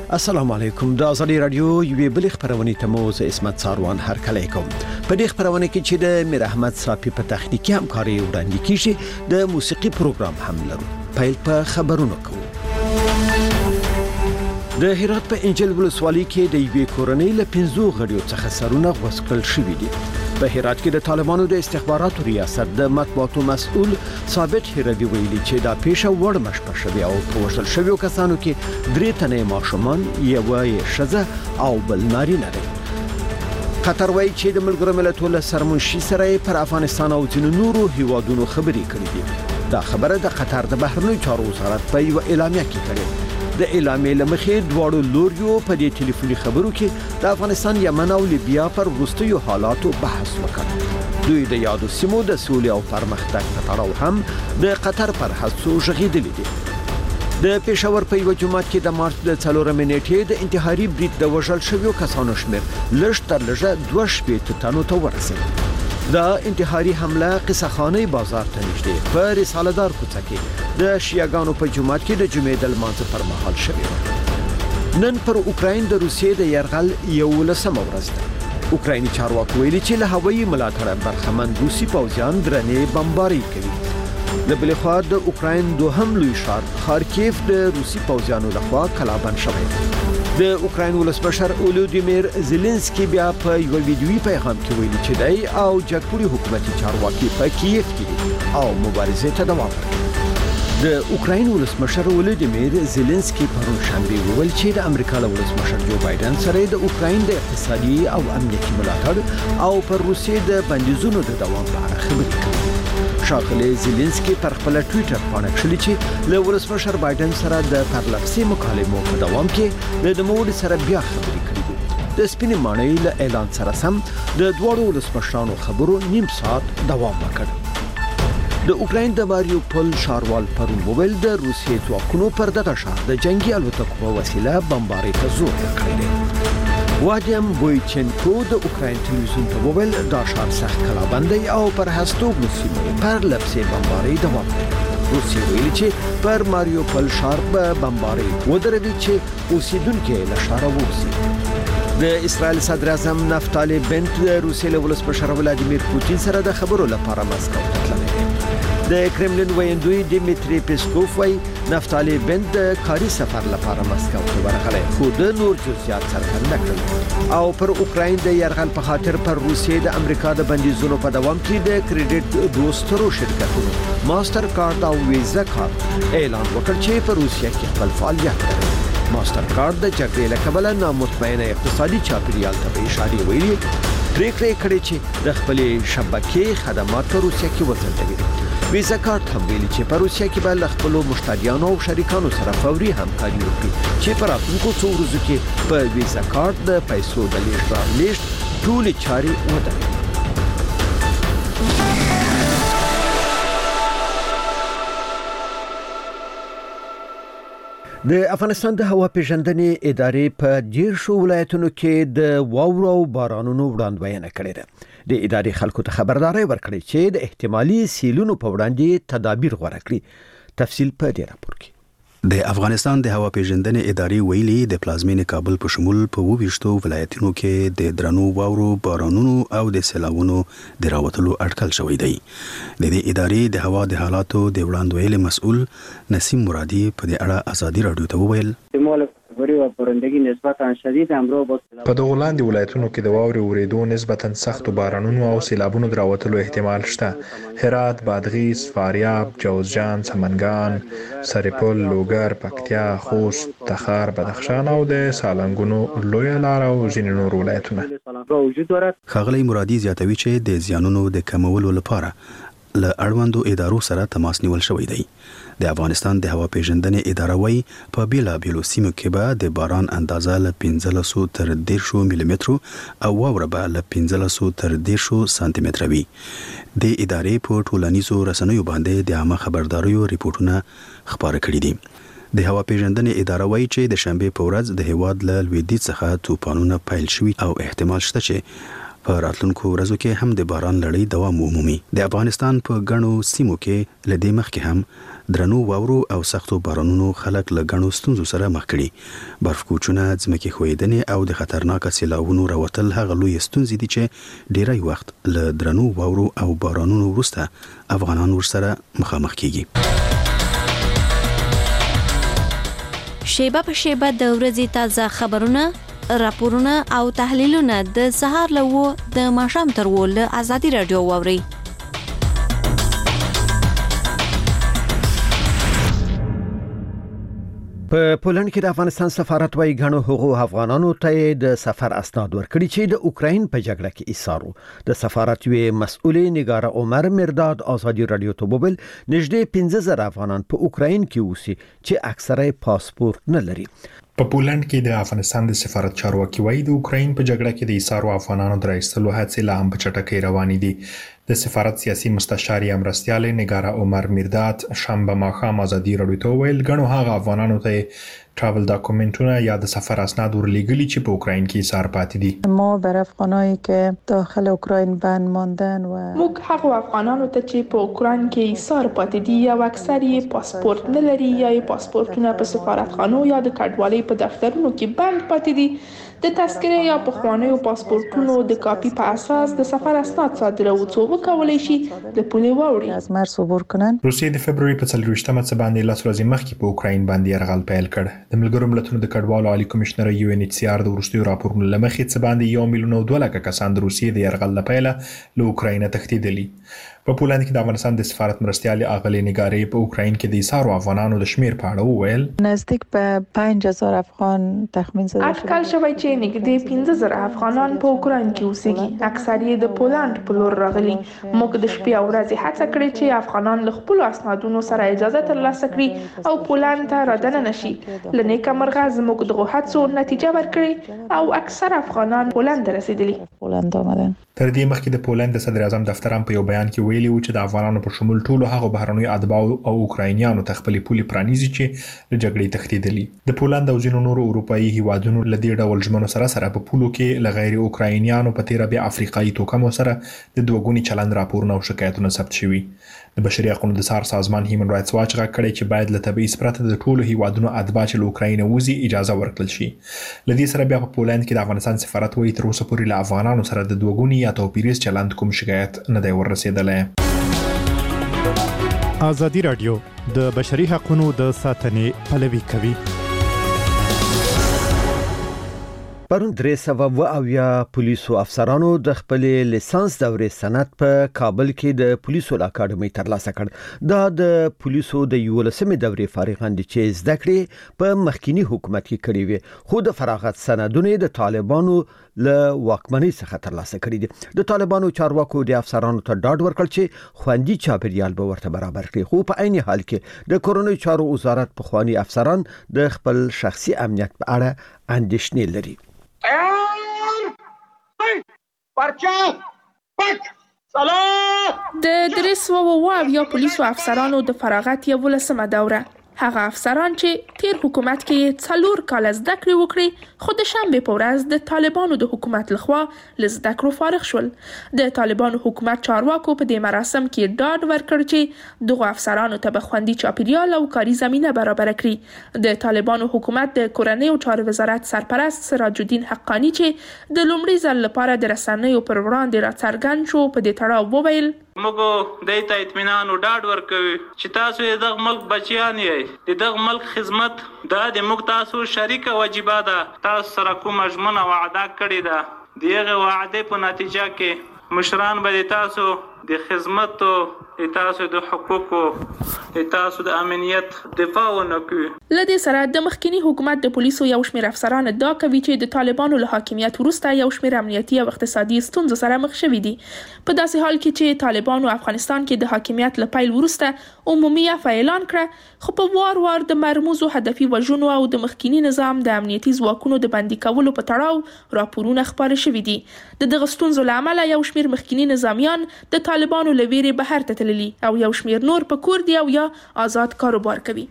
السلام علیکم. د ازادي رادیو یوې بل خبرونه ته مو زه اسمت ساروان هرکلی کوم. په دې خبرونه کې چې د میر احمد صافي په تخنیکی همکاري وړاندې کیږي د موسیقي پروګرام هم لرو. پیل په خبرونو کوو. د هرات په انجل ولسوالۍ کې د یوې کورنۍ له 15 غړیو څخه سرونه غوڅ شوي دي. په هرات کې د طالبانو د استخباراتو ریاست د مطبوعاتو مسؤل ثابت هروي ویلي چې دا پیښه وړ مشپه شوی او په وژل شویو کسانو کې 3 تنه ماشومان، یوه ښځه او بل نارینه دی. قطر وایي چې د ملګرو ملتونو سرمنشي سره پر افغانستان او ځینو نورو هیوادونو خبرې کړې دي. دا خبره د قطر د بهرنیو چارو وزارت په یو اعلامیه کې کړې. د اعلامیې لمخې دواړو لوریو په دې ټلیفوني خبرو کې د افغانستان، یمن او لیبیا پر وروستیو حالاتو بحث وکړ. دوی د یادو سیمو د سولې او پرمختګ په تړاو هم د قطر پر هڅو ژغېدلي دي. د پېښور په یو جماعت کې د مارچ د 4 نیټې د انتحاري برید د وژل شویو کسانو شمېر لږ تر لږه 2 تنو ته ورسېد. دا انتحاري حمله قصخانه بازار ته نږدې په رساله دار کوڅه کې د شیعاګانو په جماعت کې د جمعې د لمانځه پر مهال شوې. نن پر اوکراین د روسیې د یرغل 11مه ورځ ده. اوکرایني چارواکو ویلي چې له هوایي ملاتړه برخمن روسي پوځیان درنې بمباري کوي. د بلې خوا د اوکراین دوهم لوی ښار خارکیف د روسي پوځیانو لخوا کلابند شوی. د اوکراین ولسمشر اولودیمیر زيلنسکي بیا په یو ویډیویي پیغام کې ویلي چې دی او جګپوري حکومتي چارواکي په کیف کې او مبارزې ته دوام ورکوي. د اوکراین ولسمشر اولودیمیر زيلنسکي پرون شنبه ویل چې د امریکا له ولسمشر جو بایدن سره د اوکراین د اقتصادي او امنیتي ملاتړ او پر روسیې د بندیزونو د دوام په اړه خبرې کوي. ښاغلی زيلنسکي پر خپل ټویټر باندې کړي چې له ولسمشر بایدن سره د پرلپسې مکالمو په دوام کې د نوموړي سره بیا خبرې کړې دي. د سپینې ماڼۍ له اعلان سره سم د دواړو ولسمشرانو خبرو نیم ساعت دوام وکړ. د اوکراین د ماریوپول ښاروال پرون وویل د روسیې ځواکونو پر دغه ښار د جنگي الوتکو په وسیله بمبارۍ ته زور ورکړی دی. وادیم بویچنکو د اوکراین ټلویزیون ته وویل دا ښار سخت کلابند دی او پر هستوګنو سیمو پر لپسې بمبارۍ دوام لري. روسیې ویلي چې پر ماریوپول ښار به بمبارۍ ودروي چې اوسیدونکي له ښاره ووځي. د اسرائیل صدر اعظم نفتالي بنت د روسیې له ولسمشر ولادیمیر پوتین سره د خبرو لپاره مسکو ته تللی دی. د کرملین ویندوی دیمیتری پیسکوف وایي نفتالي بنت د کاري سفر لپاره مسکو ته ورغلی، خو د نور جزئیات څرګند نه کړل. او پر اوکراین د یرغل په خاطر پر روسیې د امریکا د بندیزونو په دوام کې د کریډټ دوسترو شرکتونو ماستر کارت او ویزا کارت اعلان وکړ چې په روسیه کې خپل فعالیت کوي. ماستر کارت د جګړې له کبله نامطمئنه اقتصادي چاپیریال ته اشاره ویلي پریکړه کړې چې د خپلې شبکې خدمات په روسیه کې وځنډوي. ویزا کارت هم ویلي چې په روسیه کې به له خپلو مشتریانو او شریکانو سره فوري همکاري وکړي چې په راتلونکو څو ورځو کې په ویزا کارت د پیسو د لیږد رالېږد ټولې چارې ودروي. د افغانستان د هوا پیژندنې ادارې په 10 ولایتونو کې د واورو او بارانونو وړاندوینه کړې ده. د ادارې خلکو ته خبرداري ورکړې چې د احتمالي سیلونو په وړاندې تدابیر غوره کړي. تفصیل په دې راپور کې. د افغانستان د هوا پیژندنې ادارې ویلي د پلازمینې کابل په شمول په 22 ولایتونو کې د درنو واورو، بارانونو او د سیلاوونو د راوتلو اټکل شوی دی. د دې ادارې د هوا د حالاتو د وړاندوینې مسؤل نسیم مرادي په دې اړه ازادي رادیو ته وویل په دغه لاندې ولایتونو کې د واورې ورېدو نسبتاً سختو بارانونو او سیلابونو دراوتلو احتمال شته. هرات، بادغیس، فاریاب، جوزجان، سمنګان، سرپل، لوګر، پکتیا، خوست، تخار، بدخشان او د سالنګونو لویه لار او ځینې نور ولایتونه. ښاغلی مرادي زیاتوي چې د زیانونو د کمولو لپاره له اړوندو ادارو سره تماس نیول شوی دی. د افغانستان د هوا پیژندنې اداره وایي په بیلابیلو سیمو کې به د باران اندازه له 1500 تر 1000 ملي مترو او واوره به له 1500 تر 1000 سانتي متره وي. د ادارې په ټولنیزو رسنیو باندې د عامه خبرداریو ریپورتونه خپاره کړي دي. د هوا پیژندنې اداره وایي چې د شنبه په ورځ د هیواد له لویدیځ څخه طوفانونه پیل شوي او احتمال شته چې په راتلونکو ورځو کې هم د باران لړۍ دوام ومومي. د افغانستان په ګڼو سیمو کې لدې مخکې هم درنو واورو او سختو بارانونو خلک له غنو ستونزو سره مخ کړي. برف کوچونه، ځمکې ښویدنې او د خطرناک سیلاوونو راوتل هغه لوی ستونزې دي چې ډیری وخت له درنو واورو او بارانونو وروسته افغانان ورسره مخامخ کیږي. شیبه په شیبه د ورځې تازه خبرونه، راپورونه او تحلیلونه د سهار له 9 د ماښام تر 10 له آزادي رادیو واوري. په پولند کې د افغانستان سفارت وايي غنو حقوق افغانانو ته د سفر اسناد ورکړي چې د اوکراین په جګړه کې ایثارو. د سفارت وی مسؤل نگار عمر مرداد آزادي رادیو ته وویل نږدې 15000 افغانان په اوکراین کې اوسي چې اکثره پاسپورت نه لري. په پولند کې د افغانستان د سفارت چارواکي وايي د اوکراین په جګړه کې د ایثارو افغانانو د راایستلو هڅې لا هم په چټکۍ روانې دي. د سفارت سیاسي مستشار یا مرستیال نگار عمر مرداد شنبه ماښام آزادي رادیو ته ویل غنو هغه افغانانو ته ترافل داکومنتونه یا د سفر اسناد ورلېږلي چې په اوکراین کې ایثار پاتې دي. ما بر افغانایی که داخل اوکراین بند ماندن و موږ هغه افغانانو ته چې په اوکراین کې ایثار پاتې دي یا اکثر یې پاسپورت نه لري یا یې پاسپورتونه په سفارتخانو یا د کډوالۍ په دفترونو کې بند پاتې دي د تذکره یا پخوانیو پاسپورتونو د کاپي په اساس د سفر اسناد صادرو څو وکولای شي د پولې واوړي. از مرز عبور کنن. روسیې د فبرवरी په 24مه باندې لاس ورځې مخکې په اوکراین باندې یرغل پیل کړ. د ملګرو ملتونو د کډوالو عالی کمشنر UNHCR د وروستیو راپورونو لمخې باندې 1,200,000 کسان د روسیې د یرغل لپاره له اوکراین تښتېدلي. په پولند کې د افغانستان د سفارت مرستیال اغلې نگارې په اوکراین کې د ایثارو افغانانو د شمیر په اړه وویل نزدیک په 5000 افغان تخمین زده اټکل شوی چې نږدې 15000 افغانان په اوکراین کې اوسېږي، اکثر یې د پولند په لور راغلي. موږ د شپې او ورځې هڅه کړې چې افغانان له خپل اسنادونو سره اجازه ترلاسه کړي او پولند ته راځنه نشي. لنیکه مرغه زموږ دغه هڅو نتیجه ورکړي او اکثر افغانان پولند ته رسیدلي. پولند آمدن. تر دې مخکې د پولند د صدر اعظم دفتر هم په یو بیان کې ویلي و چې د افغانانو په شمول ټولو هغو بهرنیو اتباعو او اوکراینیانو ته خپلې پولې پرانیزي چې له جګړې تښتېدلي. د پولند او ځینو نورو اروپایي هیوادونو له دې ډول ژمنو سره په پولو کې له غیر اوکراینیانو په تیره بیا افریقایي توکمو سره د دوګوني چلند راپورونه او شکایتونه ثبت شوي. د بشري حقوقو د سار سازمان هیومن رائټس واچ غږ کړی چې باید له تبعیض پرته د ټولو هیوادونو اتباع چې له اوکراین وځي اجازه ورکړل شي. لدې سره بیا په پولند کې د افغانستان سفارت وایي تر اوسه پورې له افغانانو سره د دوګوني یا توپیریز چلند کوم شکایت نه دی ورسېدلی. آزادي رادیو د بشري حقوقو د ساتنې پلوي کوي. پرون 300 پولیسو افسرانو د خپل لیسانس دورې سند په کابل کې د پولیسو اکاډمي ترلاسه کړ. دا د پولیسو د 11مې دورې فارغان دي چې زده کړې په مخکینی حکومت کې کړې وي، خو د فراغت سندونه د طالبانو له واکمنۍ څخه ترلاسه کړي دي. د طالبانو چارواکو د افسرانو ته ډاډ ورکړ چې خوندي چاپیریال به ورته برابر کړي، خو په عین حال کې د کورونی چارو وزارت په خواني افسران د خپل شخصي امنیت په اړه اندېښنې لري. د 300 پولیسو افسرانو د فراغت 11مه دوره هغه افسران چې تیر حکومت کې 4 کال زده کړې وکړي، خو د شنبه په ورځ د طالبانو د حکومت لخوا له زده کړو فارغ شول. د طالبانو حکومت چارواکو په دې مراسم کې ډاډ ورکړ چې دغه افسرانو ته به خوندي چاپیریال او کاري زمینه برابر کړي. د طالبانو حکومت د کورنۍ او چارو وزارت سرپرست سراج الدین حقانی چې د لومړي ځل لپاره د رسنیو پر وړاندې راڅرګند شو، په دې تړاو وویل موږ د اطمینان او ډاډ ورکوي چې تاسو د ملک بچیان یې، د ملک خدمت د موږ تاسو شریک واجبہ ده. تاسو سره کومه ژمنه وعده کړې ده، دغه وعده په نتیجه کې مشران به تاسو د خدمت او تاسو د حقوقو تاسو د امنیت دفاع ونکوي. لدې سره د مخکینی حکومت د پولیسو یو شمېر افسران ادعا کوي چې د طالبانو له حاکمیت وروسته یو شمېر امنیتي او اقتصادي ستونزو سره مخ شوي دي. په داسې حال کې چې طالبانو افغانستان کې د حاکمیت له پیل وروسته عمومي عفو اعلان کړه، خو په وار د مرموزو هدفي وژنو او د مخکینی نظام د امنیتي ځواکونو د بندي کولو په تړاو راپورونه خپاره شوي دي. دغه ستونزو له امله یو شمېر مخکینی نظامیان د طالبانو له ویرې بهر ته تللي او یو شمېر نور په کور دي او یا آزاد کاروبار کوي.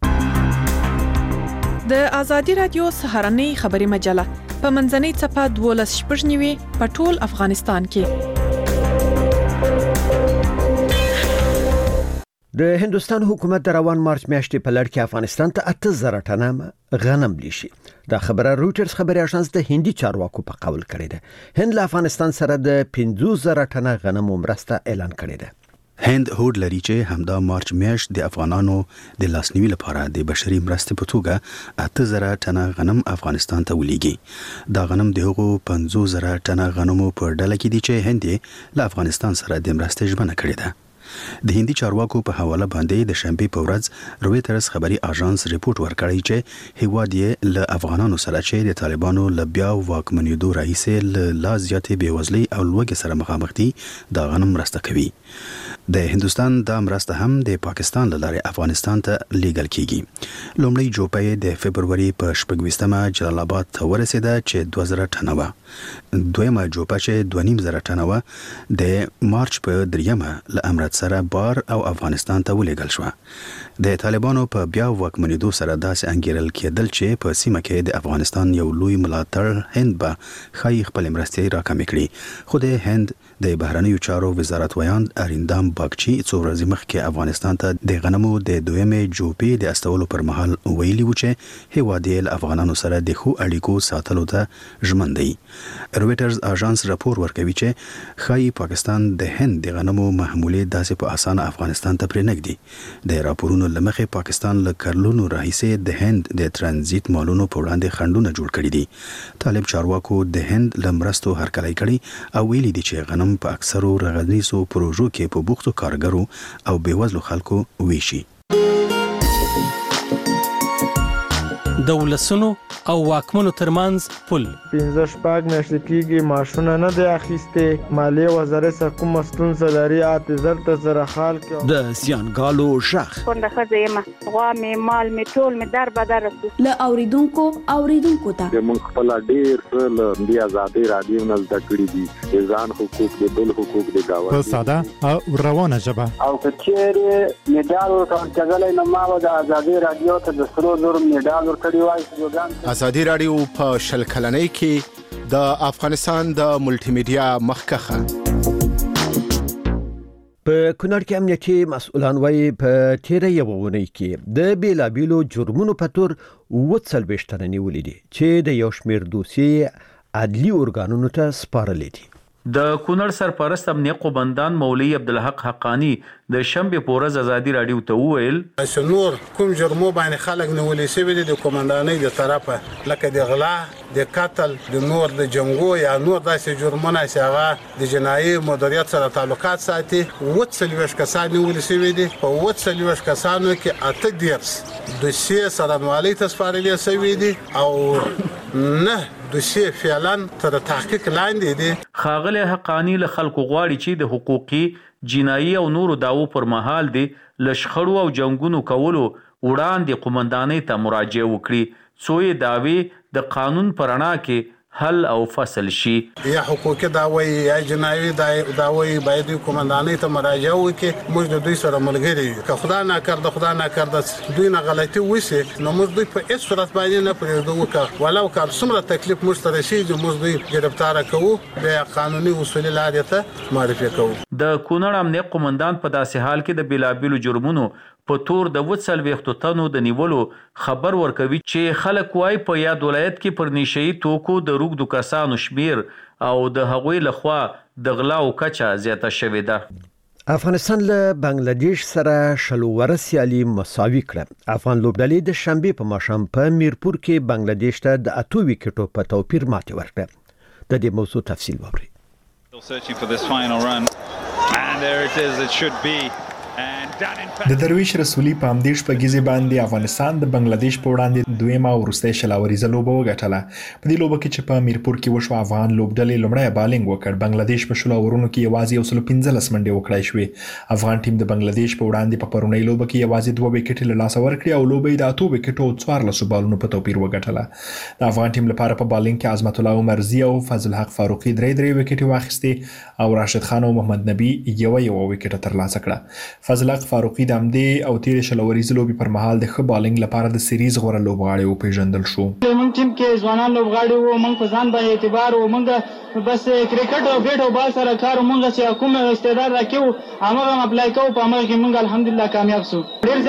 د آزادي رادیو سهارنۍ خبري مجله په منځنۍ صفحه 12 په ټول افغانستان کې. د هندستان حکومت د روان مارچ میاشتې په لړ کې افغانستان ته 8000 ټنه غنم لیشي. دا خبره رويټرز خبري اژانس د هندي چارواکو په قول کړې ده. هند له افغانستان سره د 15000 ټنه غنم مرسته اعلان کړې ده. هند هوډ لري چې همدا مارچ میاشت د افغانانو د لاسنیوي لپاره د بشري مرستې په توګه 8000 ټنه غنم افغانستان ته ولېږي. دا غنم د هغو 15000 ټنه غنمو په ډله کې دي چې هند له افغانستان سره د مرستې ژمنه کړې ده. د هندي چارواکو په حواله باندې د شنبه په ورځ رويټرز خبري اژانس ریپورت ورکړی چې هیواد یې له افغانانو سره چې د طالبانو له بیا واکمنېدو راهیسې له لا زیاتې بېوزلۍ او لوږې سره مخامخ دي د غنم مرسته کوي. د هندستان د مرسته هم د پاکستان له لارې افغانستان ته لیږل کیږي. لومړی جوپه د فبرवरी په 26مه جلال آباد ته ورسېده چې 2000 ټنه و. دویمه جوپه چې 2500 ټنه و د مارچ په 3مه له امرت سره بار او افغانستان ته ولېږل شو. د طالبانو په بیا واکمنېدو سره داسې انګیرل کېدل چې په سیمه کې د افغانستان یو لوی ملاتړ هند به خای خپل مرستې راکمې کړي. خو د هند د بهرنیو چارو وزارت ویاند اریندام باغچی څو ورځې مخکې افغانستان ته د غنمو د دویمې جوپې د استولو پر مهال ویلي و چې هیواد یې له افغانانو سره د ښو اړیکو ساتلو ته ژمن دی. رويټرز اژانس راپور ورکوي چې خای پاکستان د هند د غنمو محمولې داسې په اسانه افغانستان ته پرېنږدي. د راپورونو لمخې پاکستان له کلونو راهیسې د هند د ترانزیت مالونو په وړاندې خنډونه جوړ کړي دي. طالب چارواکو د هند له مرستو هرکلی کړي او ویلي دي چې غنم په اکثرو رغنیزو پروژو کې په بوختو کارګرو او بیوزلو خلکو ویشي. د ولسونو او واکمنو ترمنځ پل 15 میاشتې کېږي ماشونه نه دی اخیسته. مالیه وزارت سره کوم ستونزه لري اته زر سره حال کې د زیانګالو شخ څنګه خزه غوا مې مال مې ټول مې در بدر له اوریدونکو ته د مونږ خپل ډیر له بیا آزادي رادیو نه زده کړی دي د ځان حقوق د بل حقوق د گاوند په ساده او روانه ژبه او کچېره میډال ورکړل کېدل نو ما د آزادي رادیو ته د 300 میډال ورکړی وای. آزادي رادیو په شل کلنۍ کې د افغانستان د ملټي میډیا مخکخه. په کونړ کې امنیتي مسؤلان وايي په تیره یو ونې کې د بیلابیلو جرمونو په تور 40 تنه نیولې دي چې د یو شمېر دوسیې عدلي ارګانونو ته سپارلې دي. د کونړ سرپرست امنیه قومندان مولوی عبدالحق حقانی د شنبه په ورځ آزادي رادیو ته وویل چې نور کوم جرمو باندې خلک نیولې شوی دي د قومندانۍ د طرفه لکه د غلا د قتل د نور د جنگو یا نور داسې جرمونه چې هغه د جنایي مدیریت سره تعلقات ساتي. 40 کسان نیولې شوی دي. په 40 کسانو کې 8 دوسیې سرانوالۍ ته سپارلې شوی دي او نه دوسیې فعلا تر تحقیق لاندې دي. خاغله حقانی له خلکو غواړي چې د حقوقي جنایي او نورو داوو پر مهال دي لشخړو او جنگونو کولو وړاندې قومندانۍ ته مراجعه وکړي څو یې داوی د قانون پرانا کې حل او فصل شي. یا حقوقي داوی یا جنایي داوی باید قومندانۍ ته مراجعه وکړي. موږ د دوی سره ملګری یو. که خدای نه کړه دوی نه غلطي وشي نو موږ دوی په هیڅ صورت باندې نه پرېږدو وکړو. ولو که څومره تکلیف موږ ته رسیږي موږ دوی گرفتار کوو بیا قانوني اصول لارې ته معرفي کوو. د کونړ امنیه قومندان په داسې حال کې د بیلابیلو جرمونو په تور د 40 تنو د نیولو خبر ورکوي چې خلک وايي په یاد ولایت کې پر نشئی توکو د روغدو کسانو شمیر او د هغوی لخوا د غلا او کچا زیاته شوې ده. افغانستان له بنگلاديش سره شلو ورسیالي مساوي کړه. افغان لوبډلې د شنبه په ماښام په میرپور کې بنگلاديش ته د 8 وکټو په توپیر ماتې ورکړه. د دې موضوع تفصیل واورئ. د درویش رسولي په همدې شپږیزې باندې افغانستان د بنگلاديش په وړاندې دویمه او وروستۍ شلاوریزه لوبه وګټله. په دې لوبه کې چې په میرپور کې وشو افغان لوبډلې لومړی بالینګ وکړ. بنگلاديش په شلو اورونو کې یوازې 15 منډې وکړای شوې. افغان ټیم د بنگلاديش په وړاندې په پرونۍ لوبه کې یوازې 2 وکټې له لاسه ورکړې او لوبه یې د 8 وکټو او 14 بالونو په توپیر وګټله. د افغان ټیم لپاره په بالینګ کې عظمت الله عمرزي او فضل حق فاروقي 3 وکټې واخیستې او راشد خان او محمد نبی یو وکټه ترلاسه کړه. فضل حق صادق فاروقي د همدې او تیرې شلوريزې لوبې پر مهال د ښه بالنګ لپاره د سیریز غوره لوبغاړی وپېژندل شو. موږ ټیم کې ځوانان لوبغاړي وو، موږ په ځان باندې اعتبار وو، موږ بس کرکټ او بیټ او بال سره کار موږ چې کوم استعداد راکېو هغه هم اپلای کوو، په هغه کې موږ الحمدلله کامیاب شو.